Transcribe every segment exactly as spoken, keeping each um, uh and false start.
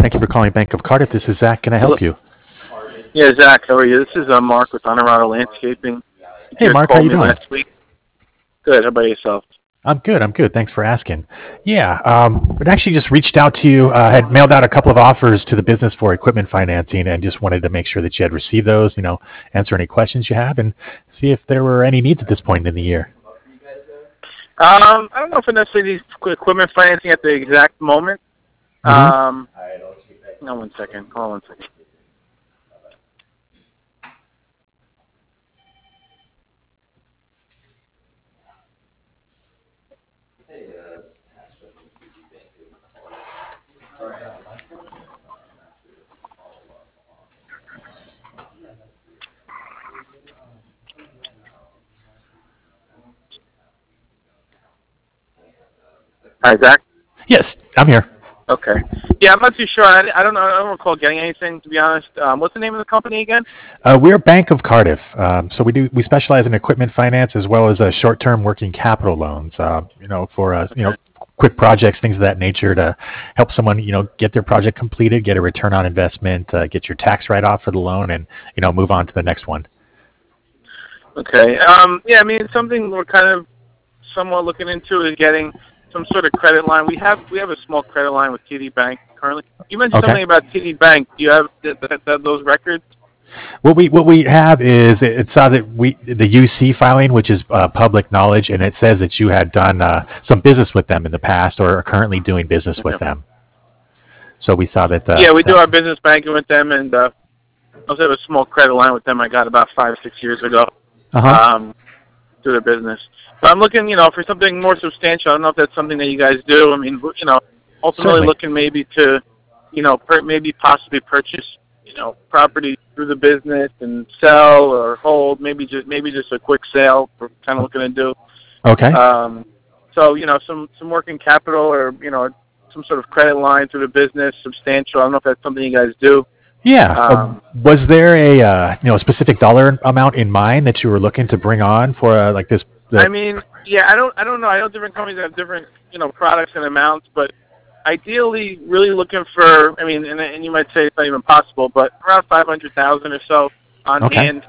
Thank you for calling Bank of Cardiff. This is Zach. Can I Hello. help you? Yeah, Zach, how are you? This is uh, Mark with Honorado Landscaping. You Hey, just Mark. How called you me doing? last week. Good. How about yourself? I'm good. I'm good. Thanks for asking. Yeah, um, but actually just reached out to you. Uh, had mailed out a couple of offers to the business for equipment financing, and just wanted to make sure that you had received those. You know, answer any questions you have, and see if there were any needs at this point in the year. Um, I don't know if I necessarily need equipment financing at the exact moment. Mm-hmm. Um, no, one second. Hold on one second. Hi, Zach. Yes, I'm here. Okay. Yeah, I'm not too sure. I, I don't know. I don't recall getting anything, to be honest. Um, what's the name of the company again? Uh, we're Bank of Cardiff, um, so we do we specialize in equipment finance as well as uh, short-term working capital loans. Uh, you know, for uh, you know Okay. quick projects, things of that nature, to help someone you know get their project completed, get a return on investment, uh, get your tax write-off for the loan, and you know move on to the next one. Okay. Um, yeah, I mean, it's something we're kind of somewhat looking into is getting some sort of credit line. We have we have a small credit line with T D Bank currently. You mentioned Okay. something about T D Bank. Do you have th- th- th- those records? What we what we have is it, it saw that we the U C filing, which is uh, public knowledge, and it says that you had done uh, some business with them in the past or are currently doing business with Okay. them. So we saw that. Uh, Yeah, we do that our business banking with them, and uh, I also have a small credit line with them I got about five or six years ago uh huh. um, through their business. But I'm looking, you know, for something more substantial. I don't know if that's something that you guys do. I mean, you know, ultimately Certainly. looking maybe to, you know, per, maybe possibly purchase, you know, property through the business and sell or hold. Maybe just maybe just a quick sale. We're kind of looking to do. Okay. Um, so you know, some some working capital or you know some sort of credit line through the business, substantial. I don't know if that's something you guys do. Yeah. Uh, Um, was there a uh, you know specific dollar amount in mind that you were looking to bring on for uh, like this? I The mean, yeah, I don't, I don't know. I know different companies have different, you know, products and amounts, but ideally, really looking for. I mean, and, and you might say it's not even possible, but around five hundred thousand or so on okay. hand,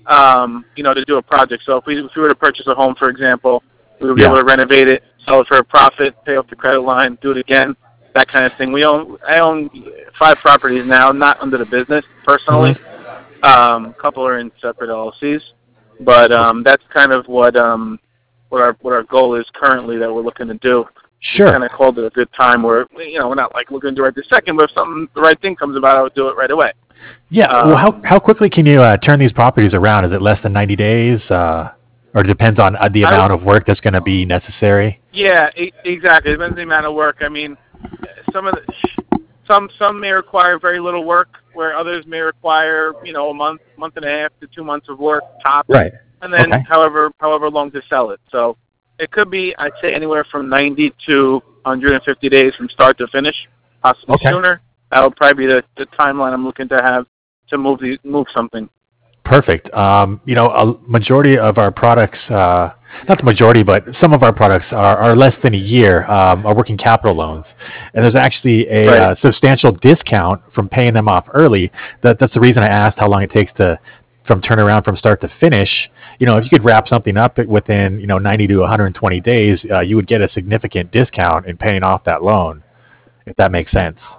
um, you know, to do a project. So if we, if we were to purchase a home, for example, we would be able Yeah. to renovate it, sell it for a profit, pay off the credit line, do it again, that kind of thing. We own, I own five properties now, not under the business personally. Mm-hmm. Um, a couple are in separate L L Cs, but um, that's kind of what um, what our what our goal is currently that we're looking to do. Just Sure. kind of called it a good time where you know we're not like looking to do it right this second, but if something the right thing comes about, I would do it right away. Yeah. Well, how Um, how quickly can you uh, turn these properties around? Is it less than ninety days, uh, or it depends on uh, the I would, amount of work that's going to be necessary? yeah, e- exactly. It depends on the amount of work. I mean, some of the some some may require very little work, where others may require you know a month, month and a half to two months of work tops, Right. and then Okay. however however long to sell it. So it could be I'd say anywhere from ninety to one hundred fifty days from start to finish, possibly Okay. sooner. That would probably be the, the timeline I'm looking to have to move the move something. Perfect. Um, you know, a majority of our products, uh, not the majority, but some of our products are, are less than a year, um, are working capital loans. And there's actually a Right. uh, substantial discount from paying them off early. That, that's the reason I asked how long it takes to from turnaround from start to finish. You know, if you could wrap something up within, you know, ninety to one hundred twenty days, uh, you would get a significant discount in paying off that loan, if that makes sense.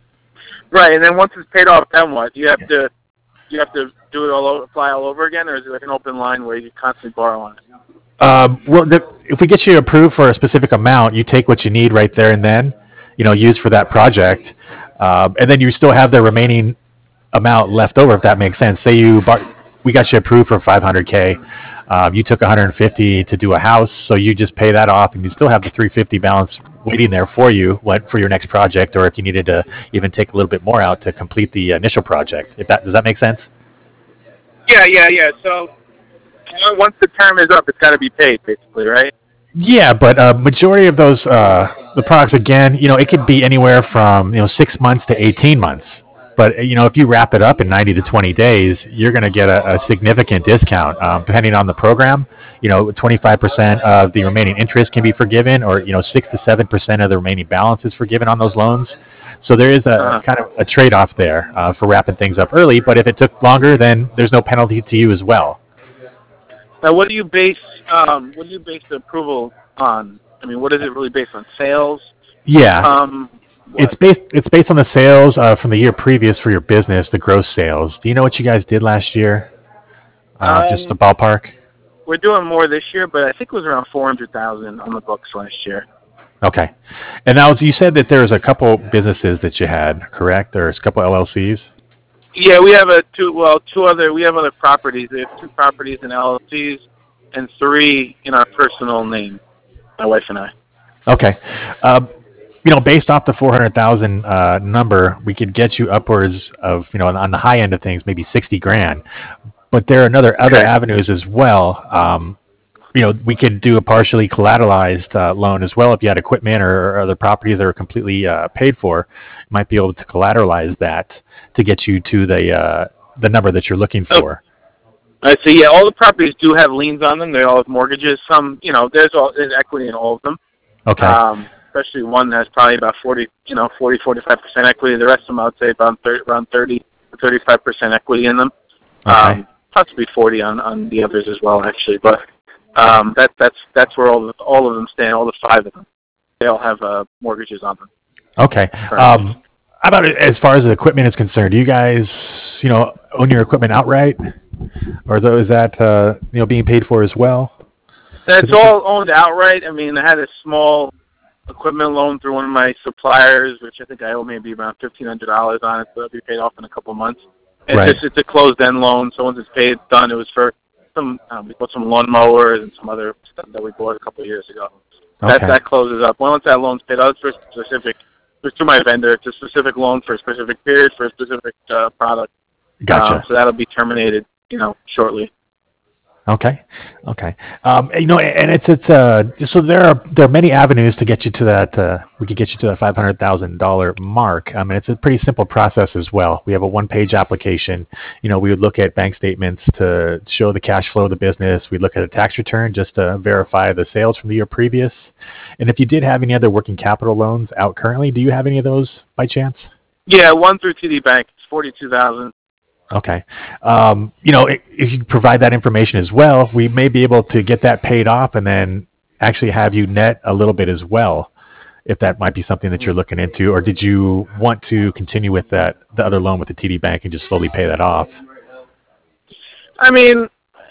Right, and then once it's paid off, then what? You have to you have to do it all over, apply all over again, or is it like an open line where you constantly borrow on it? Um, well, the, if we get you approved for a specific amount, you take what you need right there and then, you know, use for that project, um, and then you still have the remaining amount left over, if that makes sense. Say you bar- we got you approved for five hundred k, um, you took one hundred fifty to do a house, so you just pay that off, and you still have the three hundred fifty balance waiting there for you, what for your next project, or if you needed to even take a little bit more out to complete the initial project. If that does that make sense? Yeah, yeah, yeah. So you know, once the term is up, it's got to be paid, basically, right? Yeah, but uh, majority of those uh, the products again, you know, it could be anywhere from you know six months to eighteen months. But you know, if you wrap it up in ninety to twenty days, you're going to get a, a significant discount, um, depending on the program. You know, twenty-five percent of the remaining interest can be forgiven, or you know, six to seven percent of the remaining balance is forgiven on those loans. So there is a Uh, kind of a trade-off there uh, for wrapping things up early. But if it took longer, then there's no penalty to you as well. now, what do you base um, what do you base the approval on? I mean, what is it really based on? Sales? Yeah, Um, it's what? based it's based on the sales uh, from the year previous for your business, the gross sales. Do you know what you guys did last year? Uh, just the Um, ballpark. we're doing more this year, but I think it was around four hundred thousand on the books last year. Okay. And now you said that there was a couple businesses that you had, correct? There's a couple L L Cs. Yeah, we have a two. Well, two other. We have other properties. We have two properties in L L Cs and three in our personal name. My wife and I. Okay. Um, you know, based off the four hundred thousand uh, number, we could get you upwards of, you know, on the high end of things, maybe sixty grand. But there are another other Okay. avenues as well. Um, you know, we could do a partially collateralized uh, loan as well if you had equipment or, or other properties that are completely uh, paid for. You might be able to collateralize that to get you to the uh, the number that you're looking Oh, for. I see. Yeah, all the properties do have liens on them. They all have mortgages. Some, you know, there's all there's equity in all of them. Okay. Um, especially one has probably about forty, you know, forty, forty-five percent equity. The rest of them, I would say, about thirty, around thirty to thirty-five percent equity in them. Okay. Um, possibly forty on, on the others as well, actually. But um, that that's that's where all of, all of them stand. All the five of them, they all have uh, mortgages on them Okay. currently. Um, how about as far as the equipment is concerned? Do you guys, you know, own your equipment outright, or though is that uh, you know being paid for as well? That's all owned outright. I mean, I had a small equipment loan through one of my suppliers, which I think I owe maybe around fifteen hundred dollars on it, so that'll be paid off in a couple of months. It's Right. just it's a closed-end loan, so once it's paid, it's done. It was for some um, we bought some lawnmowers and some other stuff that we bought a couple of years ago. That Okay. that closes up. Once that loan's paid out, it's for a specific. It's through my vendor. It's a specific loan for a specific period for a specific uh, product. Gotcha. Um, so that'll be terminated, you know, shortly. Okay, okay. Um, you know, and it's it's uh, so there are there are many avenues to get you to that. Uh, we could get you to that five hundred thousand dollar mark. I mean, it's a pretty simple process as well. We have a one page application. You know, we would look at bank statements to show the cash flow of the business. We look at a tax return just to verify the sales from the year previous. And if you did have any other working capital loans out currently, do you have any of those by chance? Yeah, one through T D Bank. It's forty-two thousand. Okay. Um, you know, i- if you provide that information as well, we may be able to get that paid off and then actually have you net a little bit as well, if that might be something that you're looking into. Or did you want to continue with that, the other loan with the T D Bank and just slowly pay that off? I mean,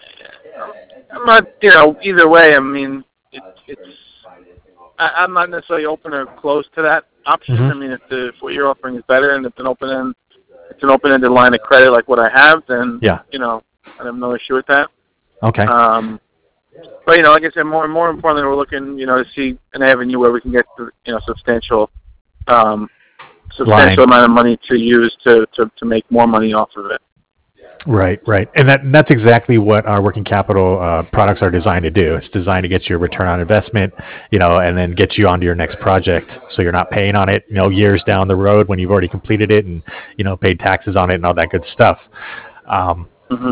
I'm not, you know, either way. I mean, it, it's. I, I'm not necessarily open or close to that option. hmm I mean, if, the, if what you're offering is better and it's an open end, it's an open-ended line of credit like what I have, then Yeah. you know, I have no issue with that. Okay. Um, but you know, like I said, more and more importantly, we're looking, you know, to see an avenue where we can get, to, you know, substantial, um, substantial Line. amount of money to use to, to, to make more money off of it. Right, right. And that and that's exactly what our working capital uh, products are designed to do. It's designed to get you a return on investment, you know, and then get you onto your next project. So you're not paying on it, you know, years down the road when you've already completed it and, you know, paid taxes on it and all that good stuff. Um, hmm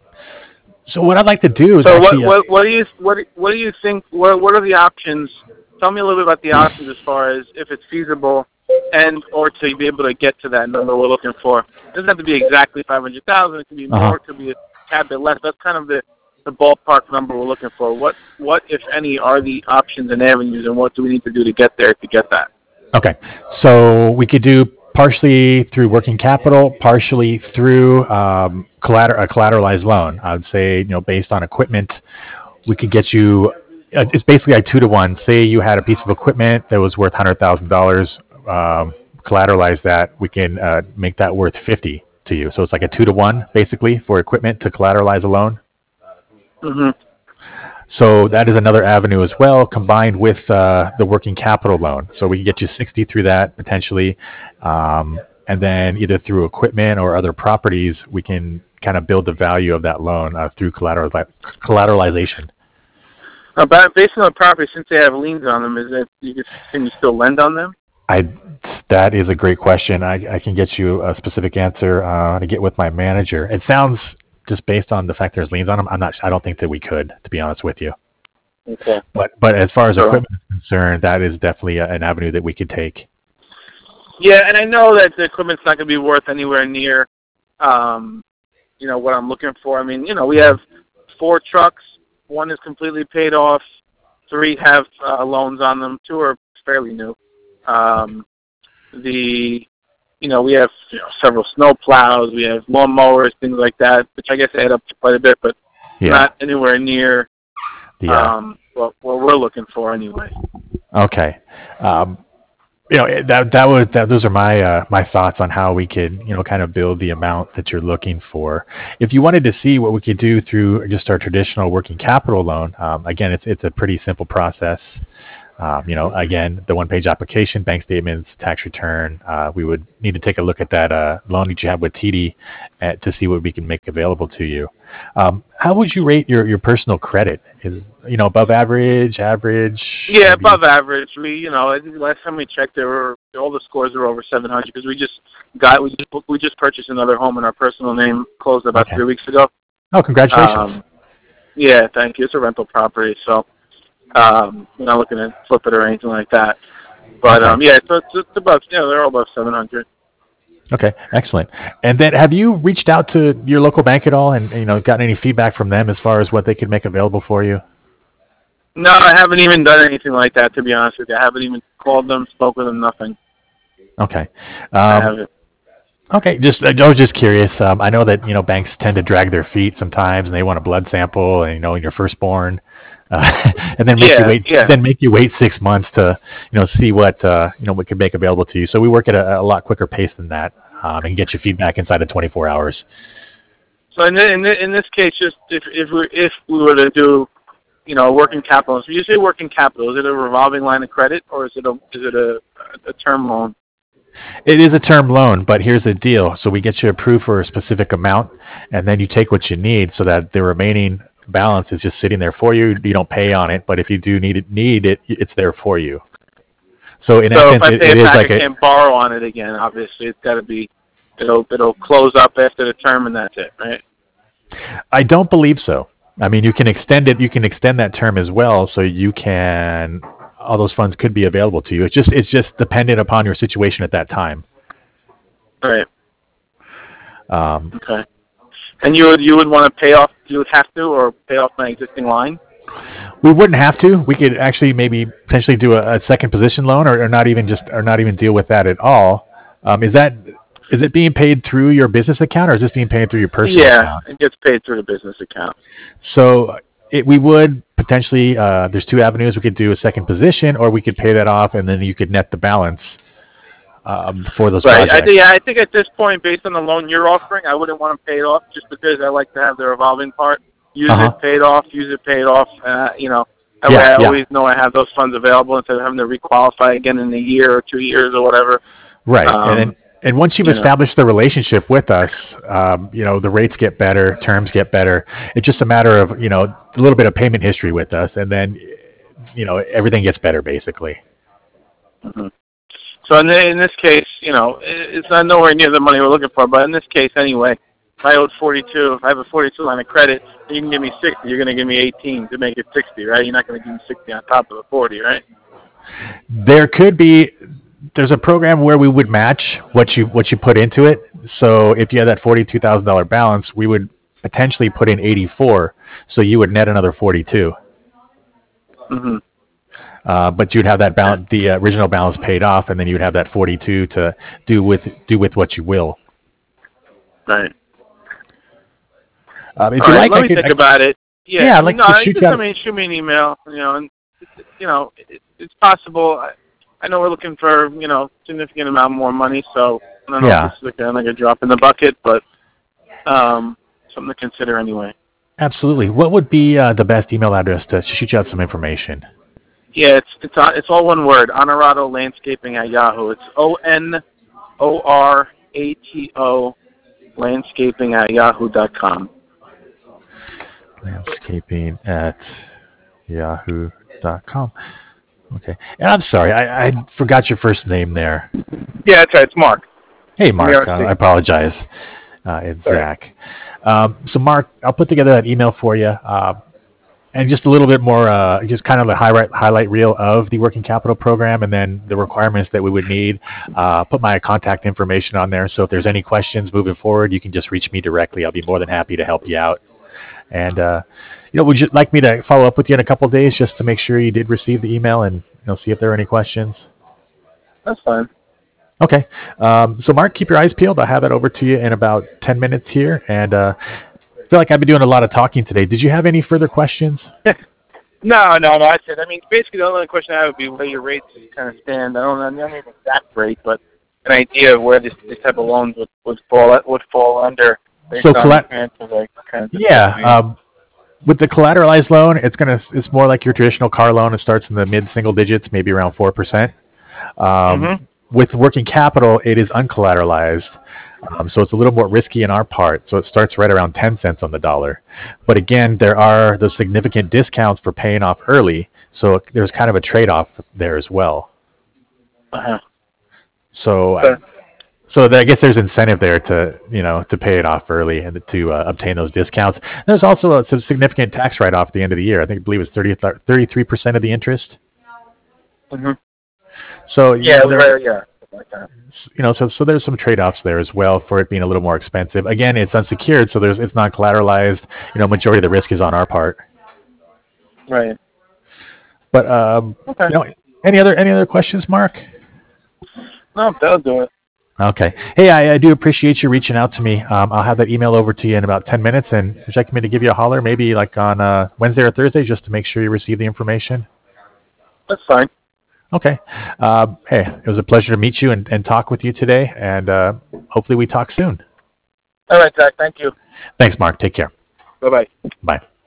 so what I'd like to do is So what, actually, uh, what, what do you, what, what do you think? What, what are the options? Tell me a little bit about the options as far as if it's feasible, and or to be able to get to that number we're looking for. It doesn't have to be exactly five hundred thousand. It could be more. uh-huh. It could be a tad bit less. That's kind of the, the ballpark number we're looking for. What, what if any, are the options and avenues, and what do we need to do to get there to get that? Okay. So we could do partially through working capital, partially through um, collater- a collateralized loan. I would say, you know, based on equipment, we could get you. uh, It's basically like two to one. Say you had a piece of equipment that was worth hundred thousand dollars. Um, collateralize that, we can uh, make that worth fifty to you. So it's like a two to one basically for equipment to collateralize a loan. hmm So that is another avenue as well, combined with uh, the working capital loan. So we can get you sixty through that potentially, um, and then either through equipment or other properties, we can kind of build the value of that loan uh, through collateral collateralization. About based on the property, since they have liens on them, is it you can, can you still lend on them? I that is a great question. I, I can get you a specific answer uh, to get with my manager. It sounds just based on the fact there's liens on them. I'm not. I don't think that we could, to be honest with you. Okay. But but as far as So, equipment is concerned, that is definitely a, an avenue that we could take. Yeah, and I know that the equipment's not going to be worth anywhere near, um, you know, what I'm looking for. I mean, you know, we have four trucks. One is completely paid off. Three have uh, loans on them. Two are fairly new. Um, the, you know, we have you know, several snow plows. We have lawn mowers, things like that, which I guess add up to quite a bit, but Yeah. not anywhere near Yeah. um, what, what we're looking for anyway. Okay. Um, you know that that was that. Those are my uh, my thoughts on how we could you know kind of build the amount that you're looking for. If you wanted to see what we could do through just our traditional working capital loan, um, again, it's it's a pretty simple process. Um, you know, again, the one-page application, bank statements, tax return. Uh, we would need to take a look at that uh, loan that you have with T D uh, to see what we can make available to you. Um, how would you rate your, your personal credit? Is you know above average, average? Yeah, maybe? above average. We, you know, I think last time we checked, there were all the scores were over seven hundred because we just got we just we just purchased another home in our personal name, closed about Okay. three weeks ago. Oh, congratulations! Um, yeah, thank you. It's a rental property, so um, we're not looking to flip it or anything like that. But Okay. um, yeah, so it's, it's above. Yeah, they're all above seven hundred. Okay, excellent. And then, have you reached out to your local bank at all, and you know, gotten any feedback from them as far as what they could make available for you? No, I haven't even done anything like that, to be honest with you. I haven't even called them, spoke with them, nothing. Okay. I Um, haven't. okay. Just I was just curious. Um, I know that you know banks tend to drag their feet sometimes, and they want a blood sample, and you know, your firstborn, uh, and then make Yeah, you wait. yeah. Then make you wait six months to you know see what uh, you know what could make available to you. So we work at a, a lot quicker pace than that, um, and get you feedback inside of twenty-four hours. So in, in, in this case, just if if we if we were to do, you know, working capital. So you say working capital, is it a revolving line of credit or is it a is it a, a term loan? It is a term loan, but here's the deal. So we get you approved for a specific amount, and then you take what you need so that the remaining balance is just sitting there for you. You don't pay on it, but if you do need it, need it, it's there for you. So in So if essence, I it, pay it it is back, like I a, can't borrow on it again. Obviously, it's got to be it'll it'll close up after the term and that's it, right? I don't believe so. I mean, you can extend it. You can extend that term as well, so you can. All those funds could be available to you. It's just it's just dependent upon your situation at that time. Right. Um, Okay. And you would you would want to pay off? You would have to, or pay off my existing line? we wouldn't have to. We could actually maybe potentially do a, a second position loan, or, or not even just or not even deal with that at all. Um, is that is it being paid through your business account, or is this being paid through your personal Yeah, account? it gets paid through the business account. So it, we would potentially. Uh, there's two avenues. We could do a second position, or we could pay that off, and then you could net the balance um, for those Right. I projects. think, yeah, I think at this point, based on the loan you're offering, I wouldn't want to pay it off just because I like to have the revolving part. Use Uh-huh. it, pay it off. Use it, pay it off. Uh, you know, that Yeah, way I yeah. always know I have those funds available instead of having to requalify again in a year or two years or whatever. Right, Um, and then, and once you've you know. established the relationship with us, um, you know the rates get better, terms get better. It's just a matter of you know a little bit of payment history with us, and then you know everything gets better basically. Mhm. So in, the, in this case, you know, it- it's not nowhere near the money we're looking for. But in this case, anyway, if I owed forty-two, if I have a forty-two line of credit, you can give me sixty. You're going to give me eighteen to make it sixty, right? You're not going to give me sixty on top of the forty, right? There could be there's a program where we would match what you what you put into it. So if you had that forty two thousand dollar balance, we would potentially put in eighty four, so you would net another forty two. Mm-hmm. Uh, but you'd have that balance, the uh, original balance paid off, and then you'd have that forty-two to do with do with what you will. Right. Um, if All you right, like, let I me could, think I, about it. Yeah, yeah, I'd like no, to I shoot just you I out. mean, shoot me an email. You know, and you know, it, it's possible. I, I know we're looking for you know significant amount more money, so I don't know Yeah. if this is like a, like a drop in the bucket, but um, something to consider anyway. Absolutely. What would be uh, the best email address to shoot you out some information? Yeah, it's it's on, it's all one word. Honorado Landscaping at Yahoo. It's O N O R A T O Landscaping at Yahoo dot com. Landscaping at yahoo dot com. Okay. And I'm sorry, I, I forgot your first name there. Yeah, that's right. It's Mark. Hey, Mark. M E R C. Uh, I apologize. Uh, it's Sorry. Zach. Um, so, Mark, I'll put together that email for you. Uh, and just a little bit more, uh, just kind of a highlight highlight reel of the working capital program, and then the requirements that we would need. Uh, put my contact information on there, so if there's any questions moving forward, you can just reach me directly. I'll be more than happy to help you out. And uh, you know, would you like me to follow up with you in a couple of days just to make sure you did receive the email and, you know, see if there are any questions? That's fine. Okay. Um, so, Mark, keep your eyes peeled. I'll have that over to you in about ten minutes here. And uh, I feel like I've been doing a lot of talking today. Did you have any further questions? No, no, no. That's it. I mean, basically, the only question I have would be where your rates kind of stand. I don't, I don't need an exact rate, but an idea of where this, this type of loans would, would fall would fall under. Based So, on collat- kind of like, kind of yeah. Um, with the collateralized loan, it's gonna it's more like your traditional car loan. It starts in the mid single digits, maybe around four percent. Um, Mhm. With working capital, it is uncollateralized. Um, so it's a little more risky in our part. So it starts right around ten cents on the dollar. But again, there are those significant discounts for paying off early. So there's kind of a trade off there as well. Uh-huh. So, Okay. so I guess there's incentive there to, you know, to pay it off early and to uh, obtain those discounts. There's also a some significant tax write off at the end of the year. I think I believe it's thirty, thirty-three percent of the interest. Mhm. So you Yeah, know, there, right, yeah, something like that. you know, so so there's some trade-offs there as well for it being a little more expensive. Again, it's unsecured, so there's it's not collateralized. You know, majority of the risk is on our part. Right. But um, Okay. you know, any other any other questions, Mark? No, that'll do it. Okay. Hey, I, I do appreciate you reaching out to me. Um, I'll have that email over to you in about ten minutes, and would you like me to give you a holler, maybe like on uh, Wednesday or Thursday, just to make sure you receive the information? That's fine. Okay. Uh, hey, it was a pleasure to meet you and, and talk with you today, and uh, hopefully we talk soon. All right, Zach. Thank you. Thanks, Mark. Take care. Bye bye. Bye.